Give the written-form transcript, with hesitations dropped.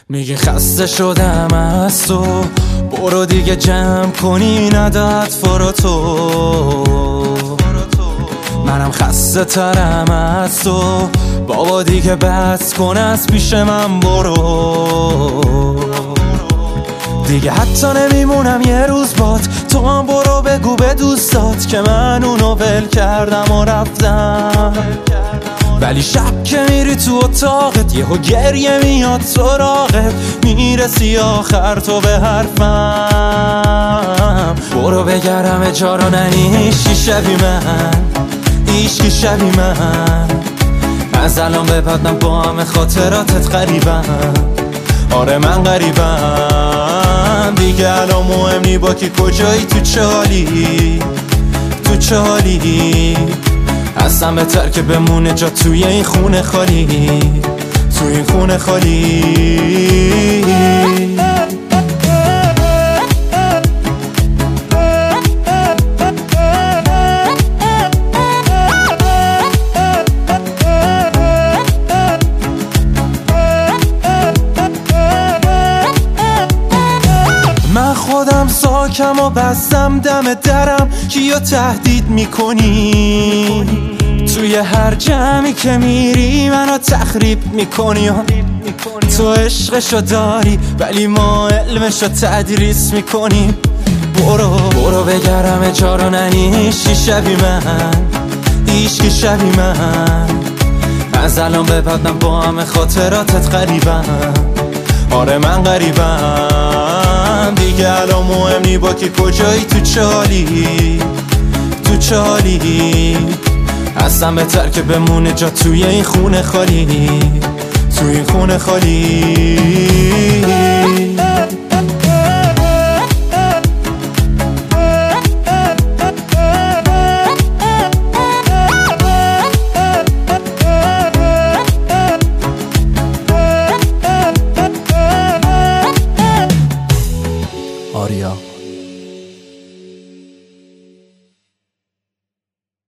میگه خسته شدم از تو، برو دیگه جمع کنی نداد فرو تو. منم خسته ترم از تو، بابا دیگه بس کن از پیش من برو. دیگه حتی نمیمونم یه روز بات، تو هم برو بگو به دوستات که من اونو ول کردم و رفتم. ولی شب که میری تو اتاقت یهو گریه میاد سراغت، میرسی آخر تو به حرفم. برو بگرم جا رو ننیشی شبی من، ایشکی شبی من. از الان به بعد من با همه خاطراتت غریبم. آره من غریبم دیگه، الان مهم نی با کی کجایی تو چه حالی، تو چه حالی. اصلا بهتر که بمونه جا توی این خونه خالی، توی این خونه خالی. من خودم ساکم و بستم دم درم، کیو تهدید میکنی؟ توی هر جمعی که میری منو تخریب میکنی. تو عشقشو داری ولی ما علمشو تدریس میکنی. برو بگرم جا رو ننیشی شبی من، ایشکی شبی من. از الان به بعد من با همه خاطراتت غریبم. آره من غریبم دیگه، الان مهم نی با کی کجایی تو چه حالی، تو چه حالی. اصلا بهتر که بمونه جا توی این خونه خالی، توی این خونه خالی. آریا